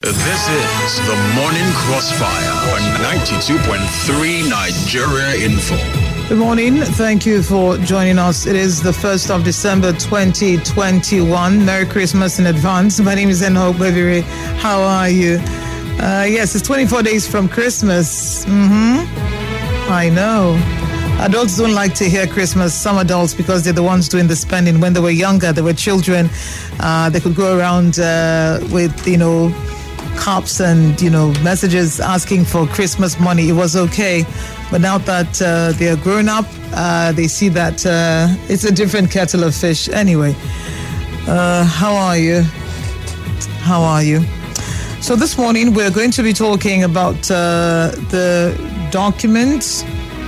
This is the Morning Crossfire on 92.3 Nigeria Info. Good morning. Thank you for joining us. It is the 1st of December 2021. Merry Christmas in advance. My name is Enoch Bevere. How are you? Yes, it's 24 days from Christmas. I know. Adults don't like to hear Christmas. Some adults, because they're the ones doing the spending. When they were younger, they were children. They could go around with, cups and, messages asking for Christmas money. It was okay. But now that they are grown up, they see that it's a different kettle of fish. Anyway, how are you? How are you? So this morning, we're going to be talking about the document,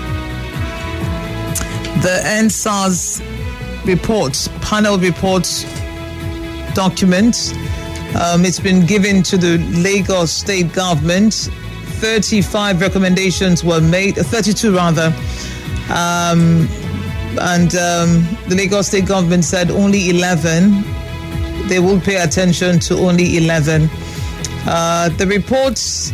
the NSAS report, panel report document. It's been given to the Lagos state government. 35 recommendations were made, 32 rather. And the Lagos state government said only 11. They will pay attention to only 11. The reports,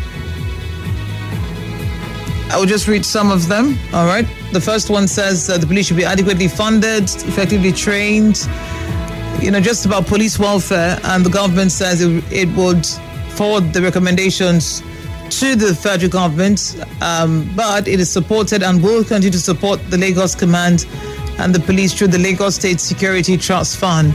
I will just read some of them. All right. The first one says the police should be adequately funded, effectively trained, just about police welfare. And the government says it would forward the recommendations to the federal government, but it is supported and will continue to support the Lagos Command and the police through the Lagos State Security Trust Fund.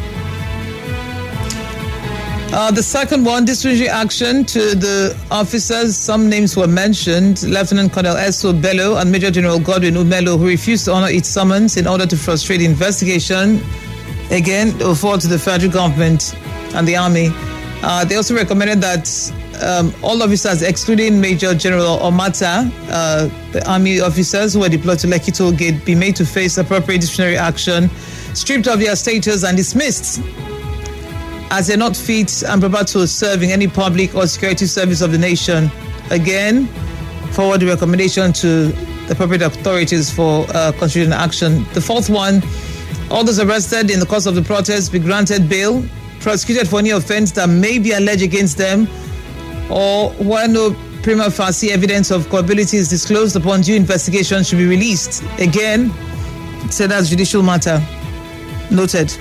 The second one, disciplinary action to the officers. Some names were mentioned. Lieutenant Colonel Eso Bello and Major General Godwin Umelo, who refused to honor its summons in order to frustrate the investigation. Again, they will forward to the federal government and the army. They also recommended that all officers, excluding Major General Omata, the army officers who were deployed to Lekki Toll Gate, be made to face appropriate disciplinary action, stripped of their status and dismissed, as they're not fit and prepared to serve in any public or security service of the nation. Again, forward the recommendation to the appropriate authorities for considering action. The fourth one, all those arrested in the course of the protest be granted bail, prosecuted for any offense that may be alleged against them, or where no prima facie evidence of culpability is disclosed upon due investigation should be released. Again, said as judicial matter. Noted.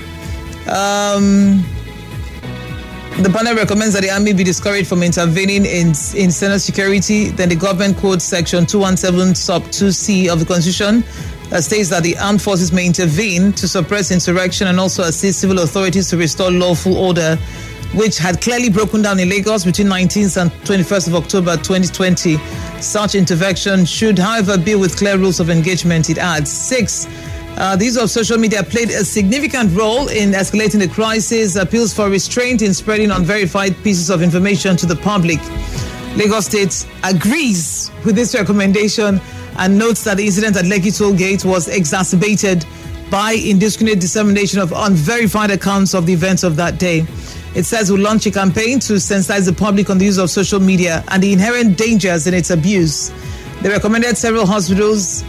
The panel recommends that the army be discouraged from intervening in internal security. Then the Government Code Section 217 sub 2C of the Constitution states that the armed forces may intervene to suppress insurrection and also assist civil authorities to restore lawful order, which had clearly broken down in Lagos between 19th and 21st of October 2020. Such intervention should, however, be with clear rules of engagement, it adds. 6. The use of social media played a significant role in escalating the crisis. Appeals for restraint in spreading unverified pieces of information to the public. Lagos State agrees with this recommendation and notes that the incident at Lekki Toll Gate was exacerbated by indiscriminate dissemination of unverified accounts of the events of that day. It says we'll launch a campaign to sensitize the public on the use of social media and the inherent dangers in its abuse. They commended several hospitals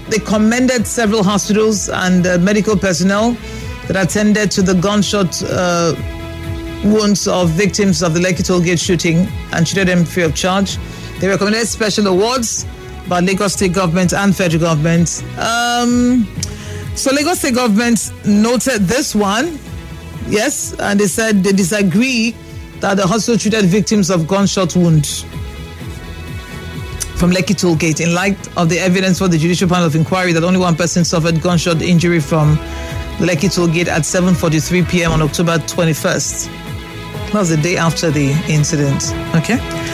and medical personnel that attended to the gunshot wounds of victims of the Lekki Toll Gate shooting and treated them free of charge. They recommended special awards by Lagos State government and federal government. So Lagos State government noted this one, yes, and they said they disagree that the hospital treated victims of gunshot wounds from Lekki Toll Gate in light of the evidence for the judicial panel of inquiry that only one person suffered gunshot injury from the Lekki Toll Gate at 7:43 p.m. on October 21st. That was the day after the incident. Okay.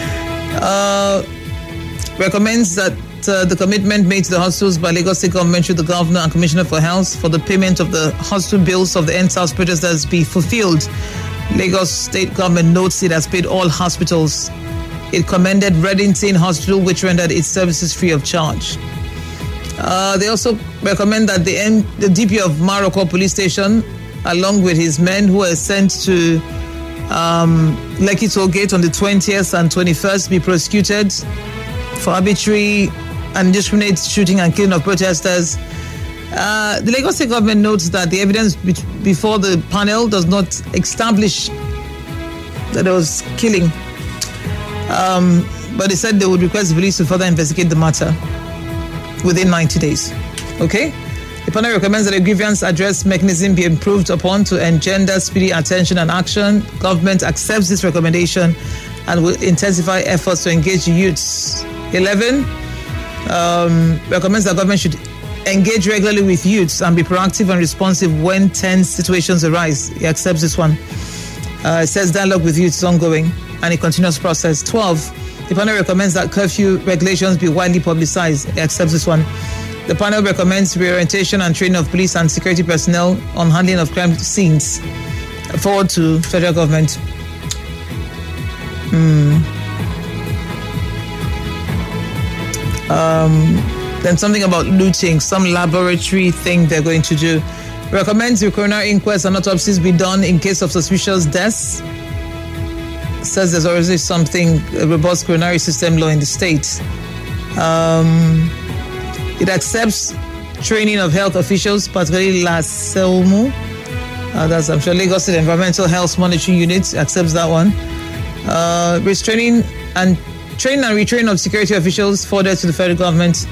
Recommends that the commitment made to the hospitals by Lagos State government through the Governor and Commissioner for Health for the payment of the hospital bills of the NSAS protesters be fulfilled. Lagos State government notes it has paid all hospitals. It commended Reddington Hospital, which rendered its services free of charge. They also recommend that the DP of Maroko Police Station, along with his men who were sent to Lekki Toll Gate on the 20th and 21st, be prosecuted for arbitrary and indiscriminate shooting and killing of protesters. The Lagos State government notes that the evidence before the panel does not establish that there was killing. But they said they would request the police to further investigate the matter within 90 days. Okay? The panel recommends that a grievance address mechanism be improved upon to engender speedy attention and action. Government accepts this recommendation and will intensify efforts to engage youths. 11, recommends that government should engage regularly with youths and be proactive and responsive when tense situations arise. He accepts this one. It says dialogue with youth is ongoing and a continuous process. 12, the panel recommends that curfew regulations be widely publicized. He accepts this one. The panel recommends reorientation and training of police and security personnel on handling of crime scenes. Forward to federal government. Then something about looting, some laboratory thing they're going to do. Recommends the coroner inquest and autopsies be done in case of suspicious deaths. Says there's already something, a robust coronary system law in the state. It accepts training of health officials, particularly LASELMO. That's, I'm sure, Lagos State Environmental Health Monitoring Unit accepts that one. Training and retraining of security officials forwarded to the federal government.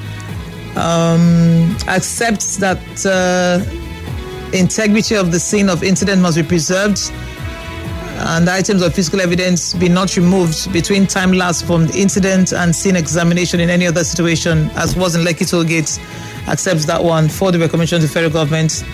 Accepts that integrity of the scene of incident must be preserved and items of physical evidence be not removed between time lapse from the incident and scene examination in any other situation, as was in Lekki Toll Gate. Accepts that one for the recommendation to the federal government.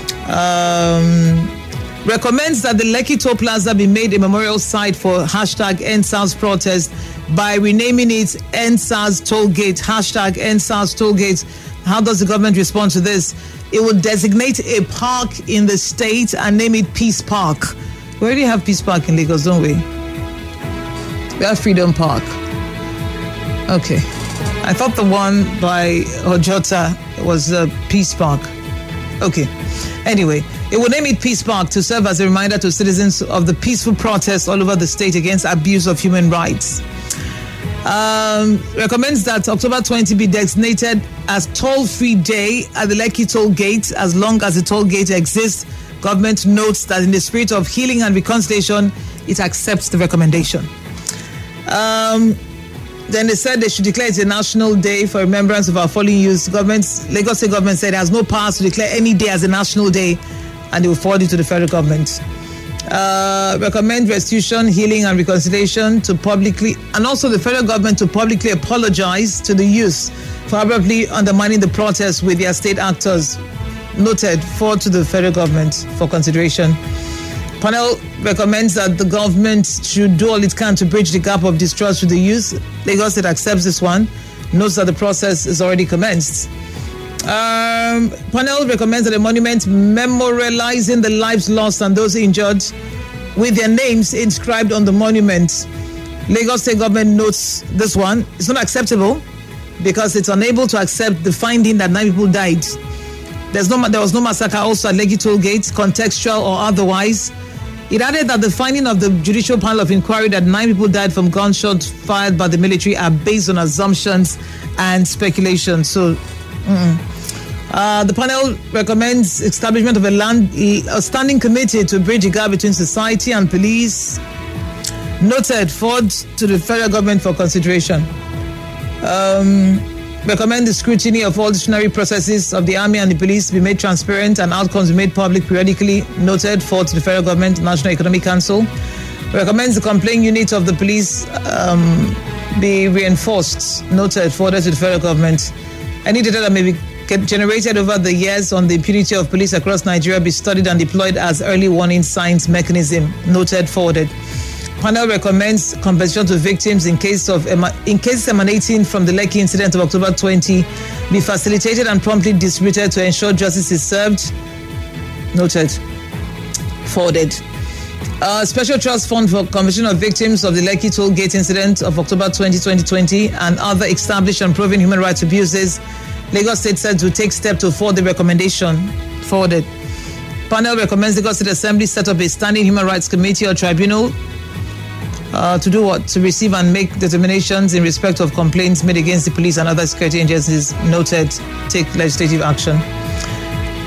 Recommends that the Lekki Toll Plaza be made a memorial site for #EndSARS protest by renaming it EndSARS Toll Gate, #EndSARS Toll Gate. How does the government respond to this? It will designate a park in the state and name it Peace Park. We already have Peace Park in Lagos, don't we? We have Freedom Park. Okay. I thought the one by Ojota was Peace Park. Okay. Anyway, it will name it Peace Park to serve as a reminder to citizens of the peaceful protests all over the state against abuse of human rights. Recommends that October 20 be designated as toll-free day at the Lekki Toll Gate as long as the toll gate exists. Government notes that in the spirit of healing and reconciliation, it accepts the recommendation. Then they said they should declare it a national day for remembrance of our fallen youth. Lagos State government said it has no power to declare any day as a national day, and they will forward it to the federal government. Recommend restitution, healing, and reconciliation to publicly, and also the federal government to publicly apologize to the youth for abruptly undermining the protests with their state actors. Noted, forward to the federal government for consideration. Panel recommends that the government should do all it can to bridge the gap of distrust with the youth. Lagos State accepts this one. Notes that the process is already commenced. Panel recommends that a monument memorializing the lives lost and those injured with their names inscribed on the monument. Lagos State government notes this one. It's not acceptable because it's unable to accept the finding that 9 people died. There was no massacre also at Lekki Toll Gate, contextual or otherwise. It added that the finding of the judicial panel of inquiry that 9 people died from gunshots fired by the military are based on assumptions and speculation. So, the panel recommends establishment of a standing committee to bridge the gap between society and police. Noted, forward to the federal government for consideration. Recommend the scrutiny of all disciplinary processes of the army and the police be made transparent and outcomes be made public periodically. Noted, forward to the federal government, National Economic Council. Recommends the complaint unit of the police be reinforced. Noted, forwarded to the federal government. Any data that may be generated over the years on the impunity of police across Nigeria be studied and deployed as early warning signs mechanism. Noted, forwarded. Panel recommends compensation to victims in cases emanating from the Lekki incident of October 20 be facilitated and promptly distributed to ensure justice is served. Noted. Forwarded. Special Trust Fund for Compensation of Victims of the Lekki Toll Gate incident of October 20, 2020 and other established and proven human rights abuses. Lagos State said to take steps to forward the recommendation. Forwarded. Panel recommends Lagos State Assembly set up a standing human rights committee or tribunal to do what? To receive and make determinations in respect of complaints made against the police and other security agencies. Noted, take legislative action.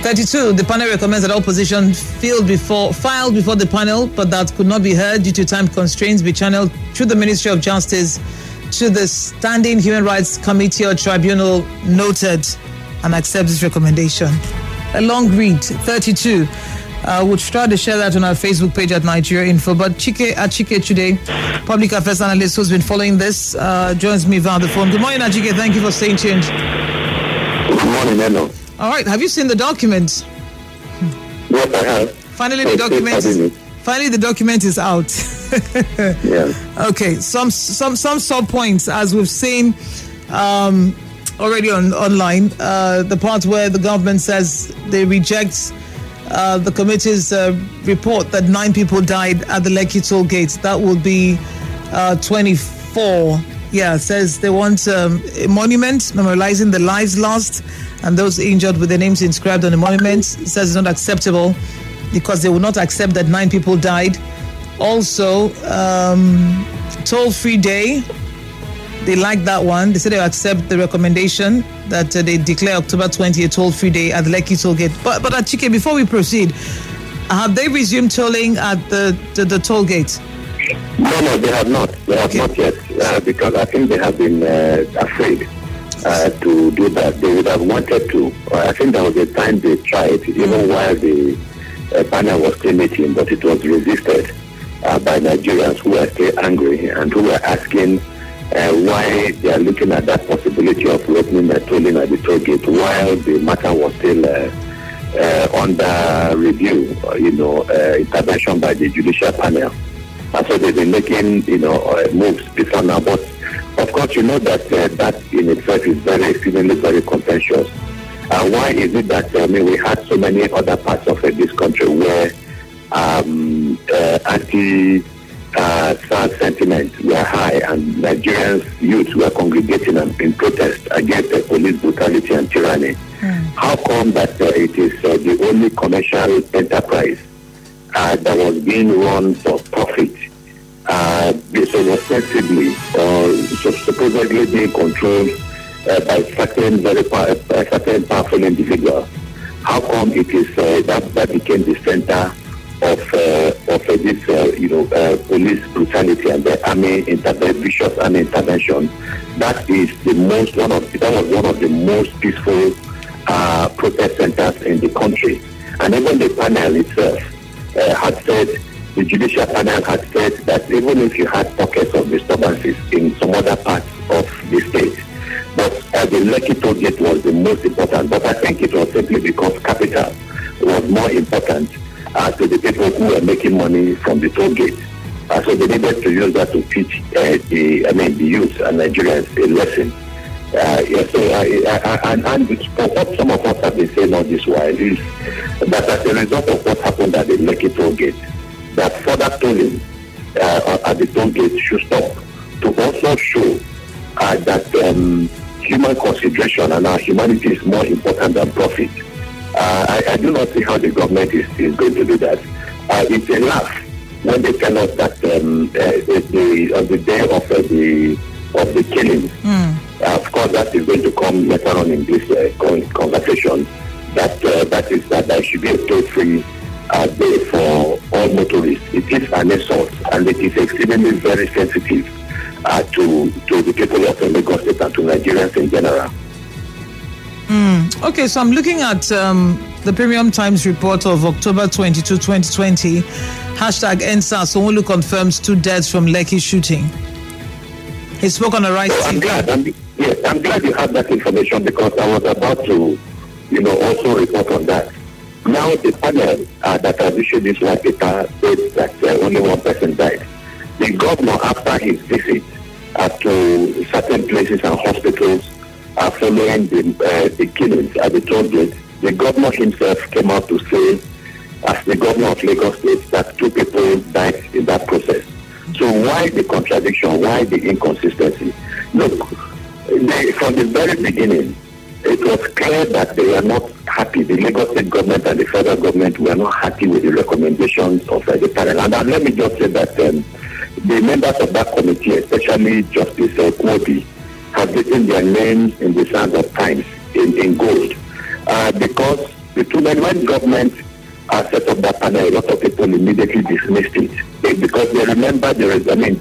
32. The panel recommends that all positions filed before the panel, but that could not be heard due to time constraints, be channeled through the Ministry of Justice to the Standing Human Rights Committee or Tribunal. Noted and accept this recommendation. A long read. 32. We'll try to share that on our Facebook page at Nigeria Info. But Chike today, public affairs analyst who's been following this, joins me via the phone. Good morning, Chike. Thank you for staying tuned. Good morning, hello. All right. Have you seen the document? Yes, I have. Finally, the document is out. Yeah. Okay. Some sub points, as we've seen already online. The part where the government says they reject the committee's report that 9 people died at the Lekki toll gate. That will be 24. Yeah, it says they want a monument memorializing the lives lost and those injured with their names inscribed on the monument. It says it's not acceptable because they will not accept that 9 people died. Also, toll-free day. They like that one. They said they accept the recommendation that they declare October 20 a toll-free day at the Lekki toll gate. But Chike, before we proceed, have they resumed tolling at the toll gate? No, they have not. They have not yet, because I think they have been afraid to do that. They would have wanted to. I think there was a time they tried, even while the panel was still meeting, but it was resisted by Nigerians who were still angry and who were asking why they are looking at that possibility of opening the tolling at the toll gate while the matter was still under review, intervention by the judicial panel. And so they've been making, moves before now. But of course, you know that that in itself is extremely very contentious. Why is it that we had so many other parts of this country where sentiment were high and Nigerians youth were congregating in protest against the police brutality and tyranny? How come that it is the only commercial enterprise that was being run for profit, so ostensibly or supposedly being controlled by certain powerful individuals? How come it is that became the center of this police brutality and the vicious army intervention? That was one of the most peaceful protest centers in the country. And even the panel itself had said, the judicial panel had said that even if you had pockets of disturbances in some other parts of the state, but the Lekki toll gate was the most important. But I think it was simply because capital was more important to the people who were making money from the toll gate. So they needed to use that to teach the youth and Nigerians a lesson. And for what some of us have been saying all this while is that as a result of what happened at the Lekki toll gate, that further tolling at the toll gate should stop, to also show that human consideration and our humanity is more important than profit. I do not see how the government is going to do that. It's a laugh when they tell us that on the day of the killing, of course that is going to come later on in this conversation, that there should be a toll-free day for all motorists. It is an assault and it is extremely very sensitive to the people of Lagos State and to Nigerians in general. Okay, so I'm looking at the Premium Times report of October 22, 2020. #EndSARS. Sanwo-Olu confirms 2 deaths from Lekki shooting. He spoke on the right. I'm glad you have that information, because I was about to, also report on that. Now the panel that has issued this white paper said that only 1 person died. The governor, after his visit to certain places and hospitals following the killings at the toll gate, the governor himself came out to say, as the governor of Lagos State, that 2 people died in that process. So why the contradiction? Why the inconsistency? Look, from the very beginning, it was clear that they were not happy. The Lagos State government and the federal government were not happy with the recommendations of the panel. And let me just say that the members of that committee, especially Justice Kwobi, have written their names in the sands of times in gold, because The two men, when government set up that panel, a lot of people immediately dismissed it because they remember the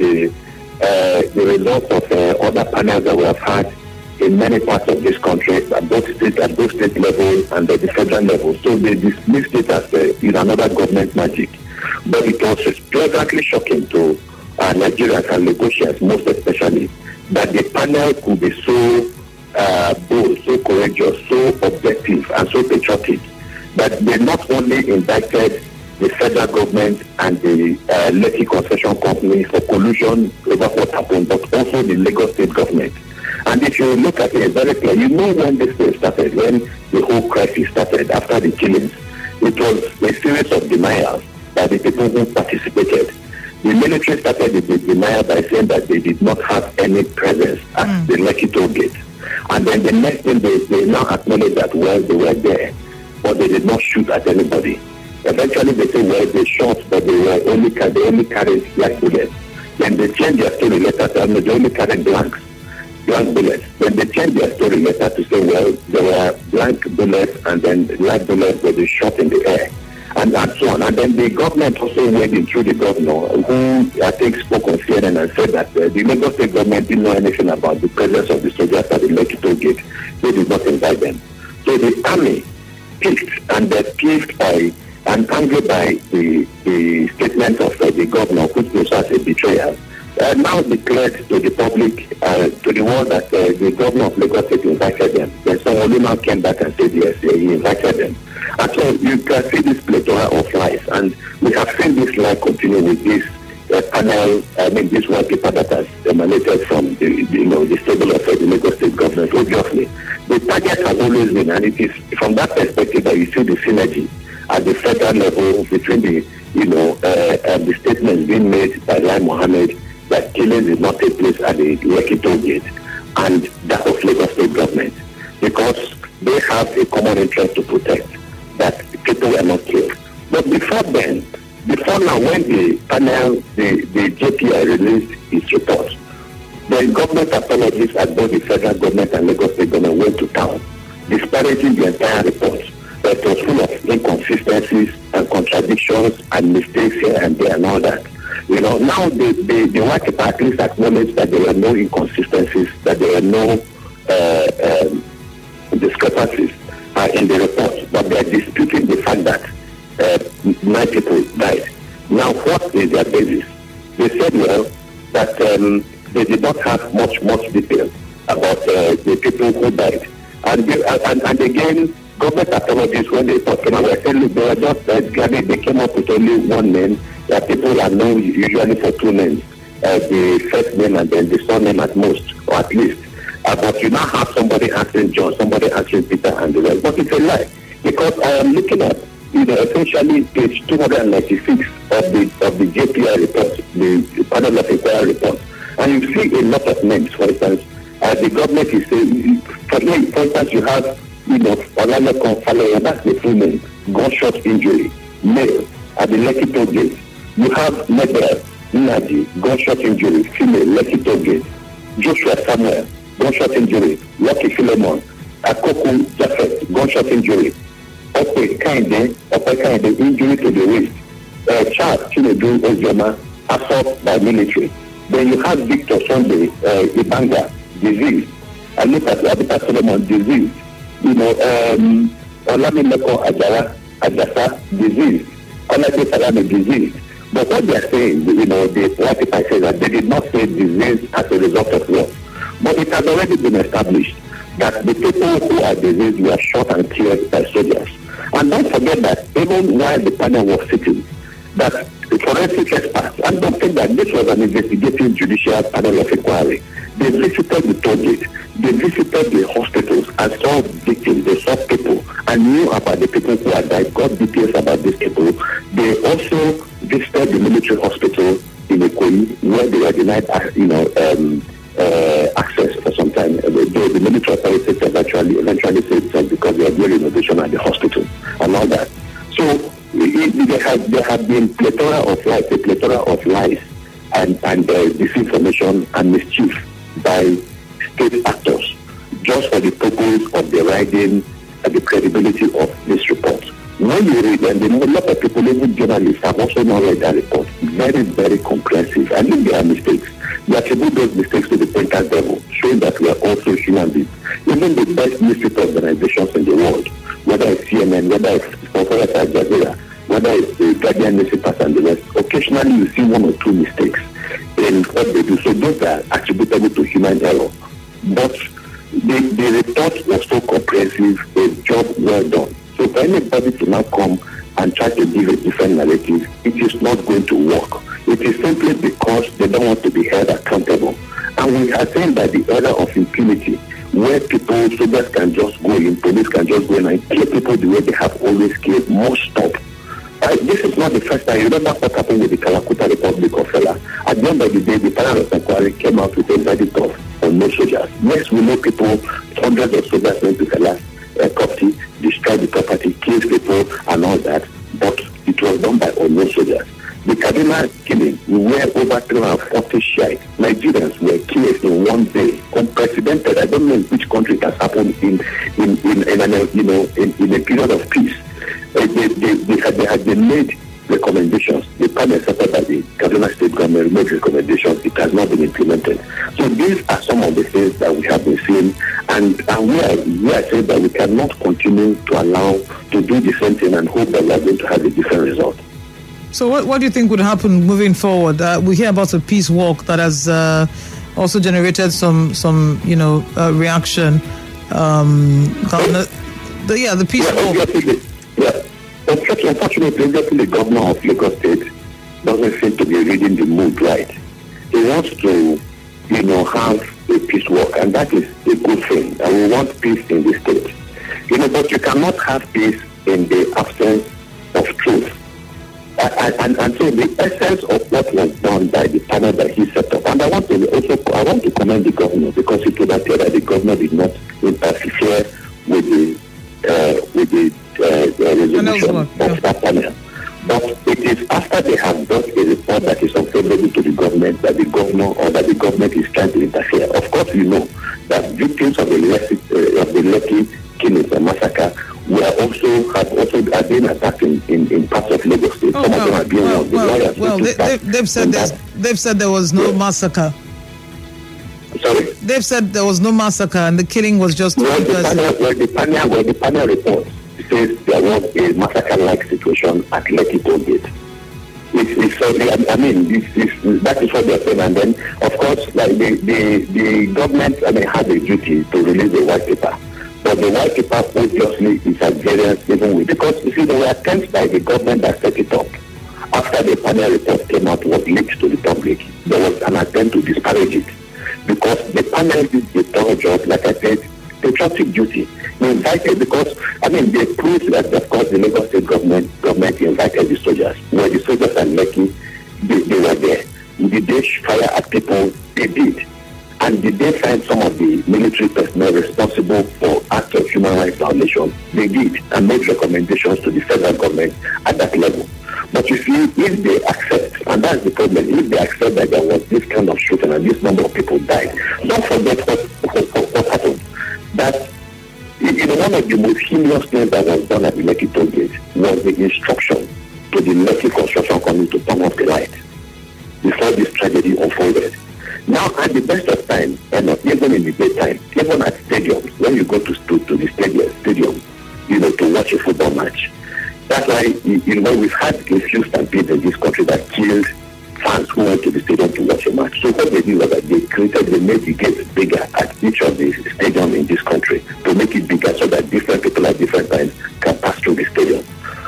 results of other panels that we have had in many parts of this country, at both state level and at the federal level. So they dismissed it as another government magic. But it was pleasantly shocking to Nigerians and Lagosians, most especially, that the panel could be so bold, so courageous, so objective, and so patriotic that they not only indicted the federal government and the Lekki Concession Company for collusion over what happened, but also the Lagos State government. And if you look at it very clear, you know when this thing started, when the whole crisis started after the killings, it was a series of denials by the people who participated. The military started the denial by saying that they did not have any presence at the Lekki toll gate. And then the next thing they now acknowledge that, well, they were there, but they did not shoot at anybody. Eventually they say, well, they shot, but they only carried black bullets. Then they changed their story later to say, they only carried blank bullets. Then they changed their story later to say, well, there were blank bullets and then black bullets were shot in the air. And so on. And then the government also went in through the governor, who I think spoke on CNN and said that the Lagos State government didn't know anything about the presence of the soldiers at the Lekki toll gate. They did not invite them. So the army picked, and they're picked by and angered by the statement of the governor, which was as a betrayal, now declared to the public, to the world, that the governor of Lagos State invited them. Then someone now came back and said, yes, he invited them. And so you can see this plethora of lies, and we have seen this lie continue with this panel, this white paper that has emanated from the stable of the Lagos State government. Obviously, the target has always been, and it is from that perspective that you see the synergy at the federal level between the statements being made by Lai Mohammed that killings did not take place at the Lekki toll gate and that of Lagos State government, because they have a common interest to protect, that people were not killed. But before now, when the panel, the JPI released its report, the government apologies at both the federal government and Lagos State government went to town, disparaging the entire report. It was full of inconsistencies and contradictions and mistakes here and there and all that. Now the white paper at least acknowledged that there were no inconsistencies, that there were no discrepancies in the report, but they are disputing the fact that 9 people died. Now, what is their basis? They said, well, that they did not have much detail about the people who died. And again, government apologies when they talk about it. They were just they came up with only one name. That people are known usually for 2 names, the first name and then the surname at most, or at least. But you now have somebody answering John, somebody answering Peter, and the rest. But it's a lie, because I am looking at essentially page 296 of the JPI report, the panel of inquiry report, and you see a lot of names. For instance, the government is saying, for instance, you have Olaleko Falowo, that's the full name, gunshot injury, male, at the Lekki toll gate. You have Nebel Nnaji, gunshot injury, female, Lekki toll gate. Joshua Samuel, gunshot injury. Lucky Philemon, Akoku Jafet, gunshot injury. Ope Kainde, injury to the wrist. Charles Chinedu Ozoma, assault by military. Then you have Victor Sunday, Ibanga, disease. And look at Abita Solomon, disease. Olamileko Ajasa, disease. Olade Salami, disease. But what they are saying, the white people say that they did not say disease as a result of war. But it has already been established that the people who are diseased were shot and killed by soldiers. And don't forget that even while the panel was sitting, that forensic experts, and don't think that this was an investigative judicial panel of inquiry. They visited the toll gate, they visited the hospitals and saw victims, they saw people and knew about the people who had died, got details about these people. They also visited the military hospital in Ikoyi, where they were denied access for some time. The military authorities eventually said it's because they are doing renovation at the hospital and all that. So there have been a plethora of lies and disinformation and mischief by state actors, just for the purpose of deriding at the credibility of this report. When you read, and a lot of people, even journalists, have also not read that report. Very, very comprehensive. I think there are mistakes. We attribute those mistakes to the painter's devil, showing that we are also human beings. Even the best newspaper organizations in the world, whether it's CNN, whether it's Al Jazeera, whether it's the Guardian newspapers and the rest, occasionally you see one or two mistakes in what they do. So those are attributable to human error. But the report was so comprehensive, a job well done. So for anybody to now come and try to give a different narrative, it is not going to work. It is simply because they don't want to be held accountable. And we are saying that the era of impunity, where people, soldiers can just go in, police can just go in and kill people the way they have always killed, must stop. This is not the first time. You remember what happened with the Kalakuta Republic of Fela. At the end of the day, the panel of inquiry came out with a verdict of no soldiers. Yes, we know people, hundreds of soldiers went to Fela's property, destroyed the property, killed people and all that, but it was done by unknown soldiers. The Kaduna killing, where over 340 Shiite Nigerians were killed in one day, unprecedented. I don't know in which country it has happened in a period of peace. They had been made recommendations. The panel settled by the Kaduna State government made recommendations. It has not been implemented. So these are some of the things that we have been seeing, and we are saying that we cannot continue to allow to do the same thing and hope that we are going to have a different result. So what do you think would happen moving forward? We hear about a peace walk that has also generated some reaction. The peace walk. Unfortunately, the governor of Lagos State doesn't seem to be reading the mood right. He wants to, have a peace walk, and that is a good thing. And we want peace in the state. But you cannot have peace in the absence of truth. And so the essence of what was done by the panel that he set up, and I want to commend the governor, because it would appear that the governor did not interfere with the resolution of that panel. But it is after they have brought a report that is unfavorable to the government that the governor is trying to interfere. Of course, you know that victims of the Lekki killings and massacre have been attacked in parts of Lagos State. Some of them are being they've said there was no massacre. Sorry? They've said there was no massacre and the killing was just the panel report says there was a massacre-like situation at Lekki Toll Gate. That is what they're saying. And then, of course, like the government has a duty to release the white paper. But the white paper obviously is at variance even with, because you see, there were attempts by the government that set it up. After the panel report came out, was leaked to the public, there was an attempt to disparage it. Because the panel did the thorough job, like I said, patriotic duty. They invited, because, they proved that, of course, the Lagos State government invited the soldiers. When the soldiers are lucky, they were there. Did they fire at people? They did. And did they find some of the military personnel responsible for acts of human rights violations? They did, and made recommendations to the federal government at that level. But you see, if they accept, and that's the problem, if they accept that there was this kind of shooting and this number of people died, don't forget what happened. That one of the most heinous things that was done at the Lekki Toll Gate was the instruction to the Lekki Construction Company to turn off the light before this tragedy unfolded. Now, at the best of times, even in the daytime, even at stadiums, when you go to the stadium, to watch a football match, that's why, we've had a few stampedes in this country that killed fans who went to the stadium to watch a match. So what they did was that they made the gates bigger at each of the stadiums in this country to make it bigger so that different people at different times can pass through the stadium.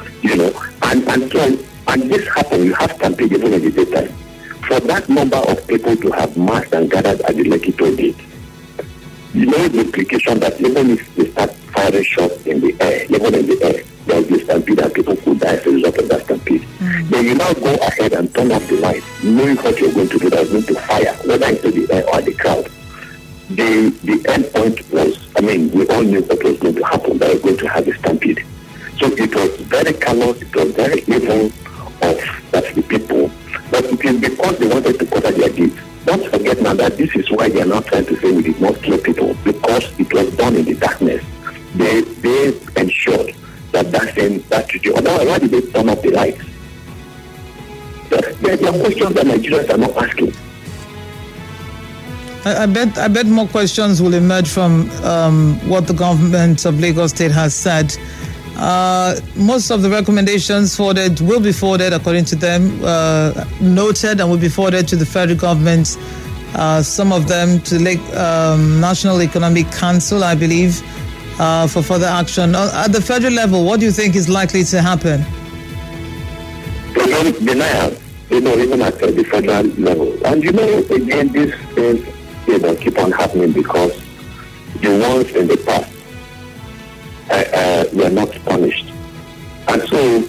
And this happened, you have stampede even in the daytime. For that number of people to have massed and gathered at the Lekki Toll Gate, the implication that even if they start firing shots in the air, even in the air, there will be a stampede and people could die as a result of that stampede. Then you now go ahead and turn off the light, knowing what you're going to do, that's going to fire, whether into the air or the crowd. The end point was, we all knew what was going to happen, that we're going to have a stampede. So it was very callous, it was very evil of the people, but it is because they wanted to cover their deeds. Don't forget now that this is why they are not trying to say we did not kill people, because it was done in the darkness. they ensured that situation. Otherwise, why did they turn off the lights? There are questions that Nigerians are not asking. I bet more questions will emerge from what the government of Lagos State has said. Most of the recommendations forwarded will be forwarded, according to them, noted and will be forwarded to the federal government. Some of them to the National Economic Council, I believe, for further action. At the federal level, what do you think is likely to happen? Denial, even at the federal level. And again, these things, keep on happening because the ones in the past were not punished. And so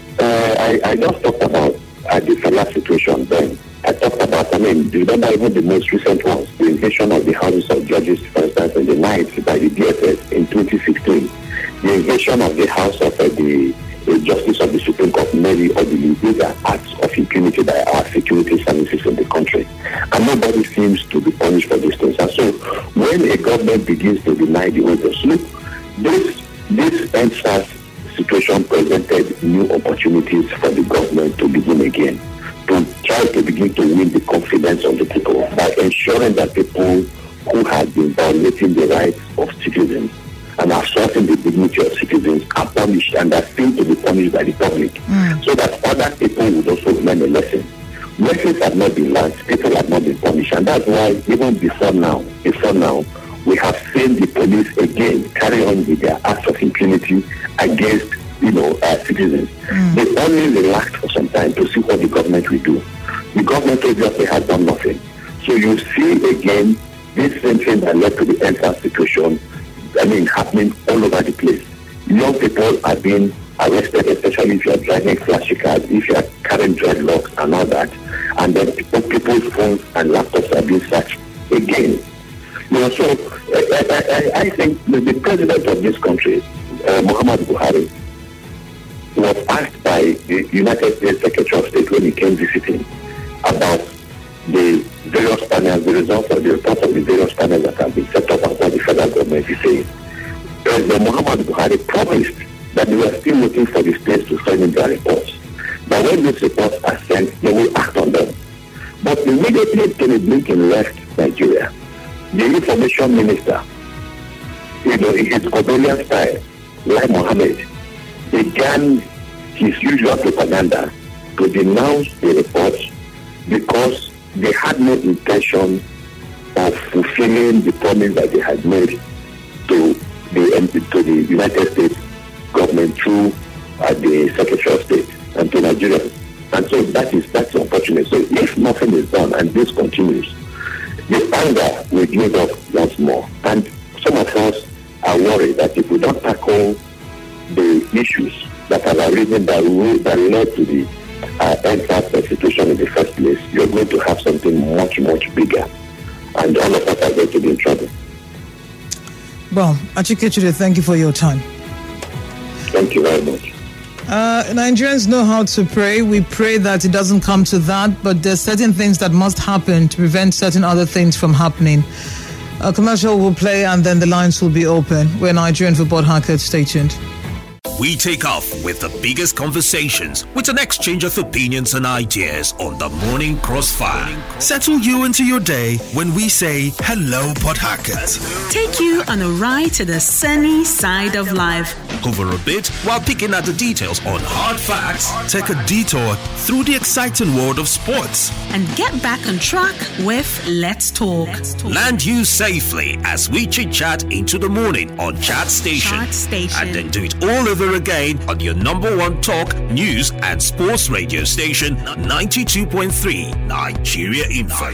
I just talked about the federal situation then. I talked about, remember even the most recent ones, the invasion of the houses of judges, for instance, in the night by the DSS in 2016, the invasion of the house of the Justice of the Supreme Court, Mary Odili. These are acts of impunity by our security services in the country. And nobody seems to be punished for these things. And so when a government begins to deny the orders, look, this NSAS situation presented new opportunities for the government to begin again, to try to begin to win the confidence of the people by ensuring that people who have been violating the rights of citizens and assaulting the dignity of citizens are punished and are seen to be punished by the public, so that other people would also learn a lesson. Lessons have not been learned, people have not been punished, and that's why even before now, we have seen the police again carry on with their acts of impunity against citizens. They only relaxed for some time to see what the government will do. The government obviously has done nothing. So you see again this same thing that led to the entire situation happening all over the place. Young people are being arrested, especially if you are driving flashy cars, if you are carrying dreadlocks and all that, and then people's phones and laptops are being searched again. So I think the president of this country, Muhammad Buhari, was asked by the United States Secretary of State when he came visiting about the various panels, the results of the reports of the various panels that have been set up and what the federal government is saying. President Muhammad Buhari promised that they were still waiting for the states to send in their reports. But when these reports are sent, they will act on them. But immediately Tony Blinken left Nigeria, the information minister, in his Gobelian style, Lai Mohammed, began his usual propaganda to denounce the reports because they had no intention of fulfilling the promise that they had made to the United States government through the Secretary of State and to Nigeria. And so that's unfortunate. So if nothing is done and this continues, the anger will build up once more. And some of us are worried that if we don't tackle the issues that have arisen that led to the NSAS situation in the first place, you're going to have something much, much bigger. And all of us are going to be in trouble. Well, Achikechide, thank you for your time. Thank you very much. Nigerians know how to pray. We pray that it doesn't come to that, but there's certain things that must happen to prevent certain other things from happening. A commercial will play and then the lines will be open. We're Nigerian Football Hackers. Stay tuned. We take off with the biggest conversations with an exchange of opinions and ideas on the Morning Crossfire. Settle you into your day when we say hello, Port Harcourt. Take you on a ride to the sunny side of life. Hover a bit while picking at the details on hard facts. Take a detour through the exciting world of sports. And get back on track with Let's Talk. Land you safely as we chit-chat into the morning on Chat Station. And then do it all over again on your number one talk, news and sports radio station, 92.3 Nigeria Info.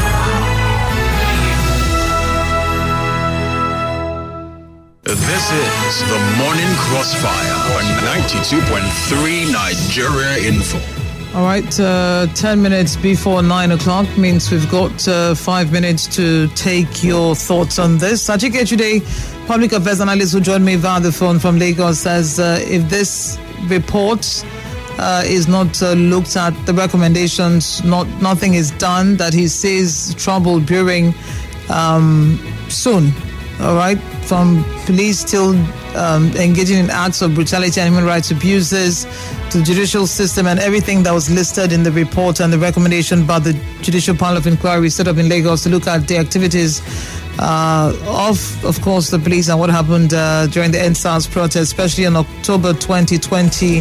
This is the Morning Crossfire on 92.3 Nigeria Info. All right, 10 minutes before 9 o'clock means we've got 5 minutes to take your thoughts on this. Achikechide, public affairs analyst who joined me via the phone from Lagos, says if this report is not looked at, the recommendations, nothing is done, that he sees trouble brewing soon. All right, from police still engaging in acts of brutality and human rights abuses, to the judicial system, and everything that was listed in the report and the recommendation by the Judicial Panel of Inquiry set up in Lagos to look at the activities of course, the police and what happened during the EndSARS protest, especially in October 2020.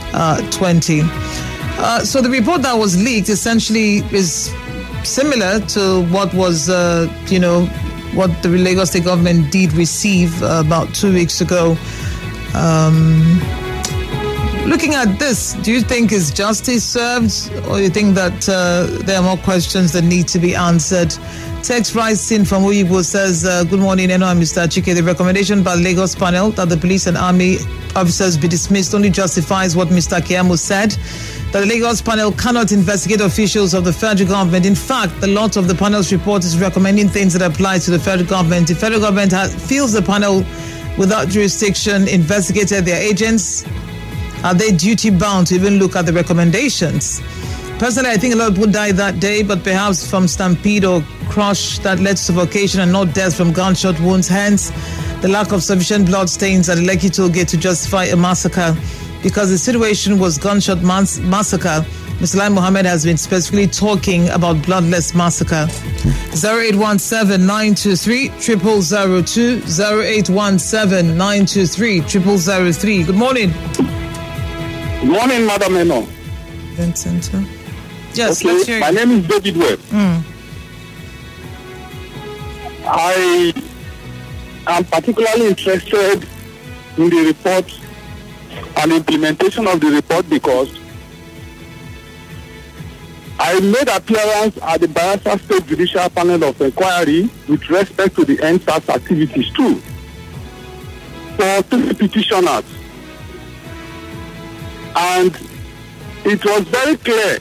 So the report that was leaked essentially is similar to what was, what the Lagos State government did receive about 2 weeks ago. Looking at this, do you think is justice served, or do you think that there are more questions that need to be answered? Text rising from Uyibo says, good morning, Eno and Mr. Chike. The recommendation by the Lagos panel that the police and army officers be dismissed only justifies what Mr. Keyamo said, that the Lagos panel cannot investigate officials of the federal government. In fact, the lot of the panel's report is recommending things that apply to the federal government. The federal government feels the panel without jurisdiction investigated their agents. Are they duty bound to even look at the recommendations? Personally, I think a lot of people died that day, but perhaps from stampede or crush that led to suffocation and not death from gunshot wounds. Hence, the lack of sufficient blood stains at the Lekki toll gate to justify a massacre. Because the situation was gunshot massacre, Mr. Lai Mohammed has been specifically talking about bloodless massacre. 0817-923-0002, 0817-923-0003. Good morning. Good morning, Madam Eno. Vincent. Yes, okay. My name is David Webb. I am particularly interested in the report and implementation of the report because I made appearance at the Bayelsa State Judicial Panel of Inquiry with respect to the EndSARS activities too, for 3 petitioners. And it was very clear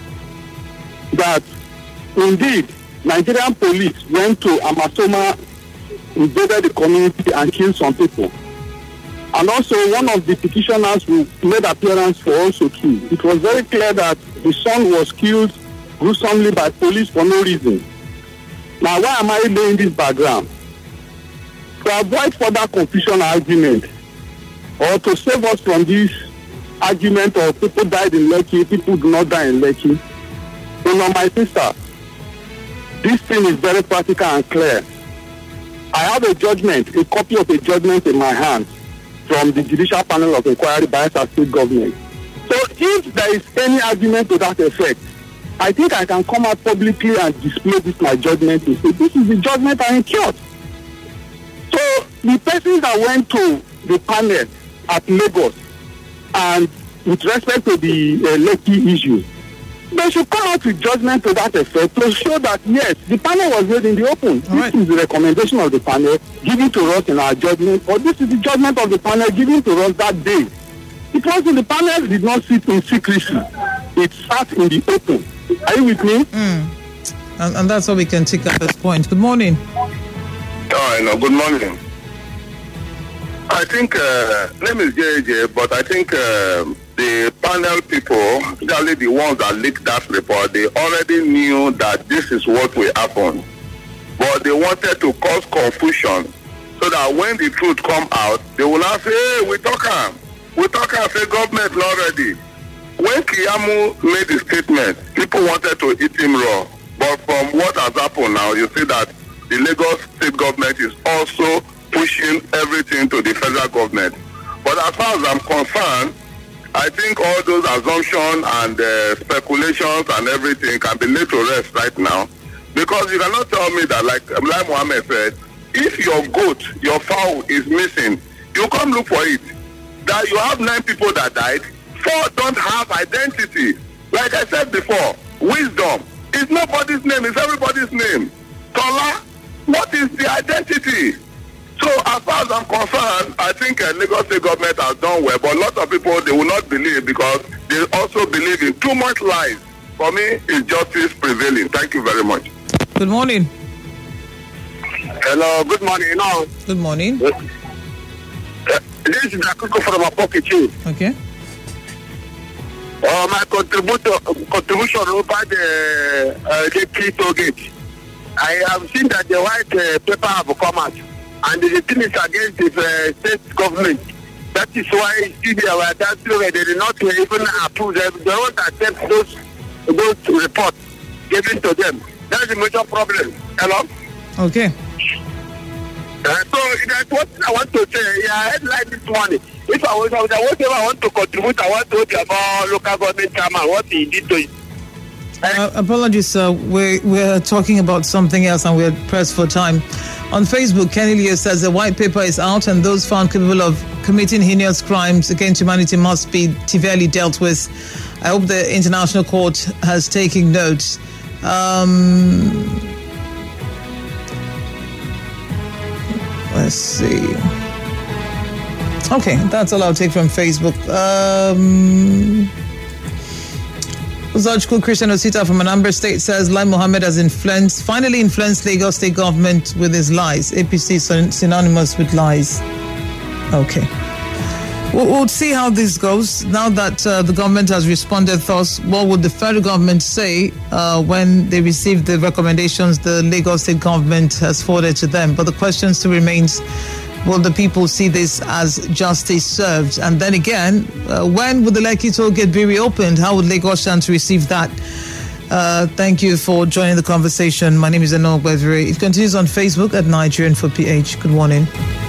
that indeed Nigerian police went to Amasoma, invaded the community and killed some people. And also one of the petitioners who made appearance for also too. It was very clear that the son was killed gruesomely by police for no reason. Now why am I laying this background? To avoid further confusion argument, or to save us from this argument of people died in Lekki, people do not die in Lekki. So now my sister, this thing is very practical and clear. I have a judgment, a copy of a judgment in my hands from the Judicial Panel of Inquiry by the state government. So if there is any argument to that effect, I think I can come out publicly and display this my judgment and say, this is the judgment I incurred. So the persons that went to the panel at Lagos and with respect to the Lekki issue, they should come out with judgment to that effect to show that, yes, the panel was made in the open. This is the recommendation of the panel given to us in our judgment, or this is the judgment of the panel given to us that day. Because the panel did not sit in secrecy. It sat in the open. Are you with me? And that's how we can take at this point. Good morning. Good morning. I think, name is JJ, but I think the panel people, especially the ones that leaked that report, they already knew that this is what will happen. But they wanted to cause confusion so that when the truth come out, they will not say, hey, we talk say government already. When Keyamo made the statement, people wanted to eat him raw. But from what has happened now, you see that the Lagos state government is also pushing everything to the federal government. But as far as I'm concerned, I think all those assumptions and speculations and everything can be laid to rest right now. Because you cannot tell me that, like Mohammed said, if your goat, your fowl is missing, you come look for it. That you have 9 people that died, 4 don't have identity. Like I said before, wisdom is nobody's name, it's everybody's name. Tola, what is the identity? So as far as I'm concerned, I think Lagos State government has done well, but a lot of people, they will not believe because they also believe in too much lies. For me, is justice prevailing. Thank you very much. Good morning. Hello, good morning. Good morning. This is Akuko from Apokichi. Okay. My contribution over the key toll gate. I have seen that the white paper have come out. and the thing is against the state government. That is why CBI they did not even approve them. They don't accept those reports given to them. That's the major problem. Hello? Okay. So that's what I want to say. Yeah, I headline this morning. If I want to contribute, I want to talk about local government chairman, what he did to it. Apologies, sir. We're talking about something else and we're pressed for time. On Facebook, Kenny Leo says the white paper is out and those found capable of committing heinous crimes against humanity must be severely dealt with. I hope the International Court has taken notes. Let's see. Okay, that's all I'll take from Facebook. Zajku Christian Osita from Anambra State says Lai Mohammed has finally influenced Lagos State government with his lies. APC synonymous with lies. Okay. We'll see how this goes. Now that the government has responded thus, what would the federal government say when they receive the recommendations the Lagos State government has forwarded to them? But the question still remains, will the people see this as justice served? And then again, when would the Lekki toll gate be reopened? How would Lagosians receive that? Thank you for joining the conversation. My name is Enoch Bevere. It continues on Facebook at Nigerian for PH. Good morning.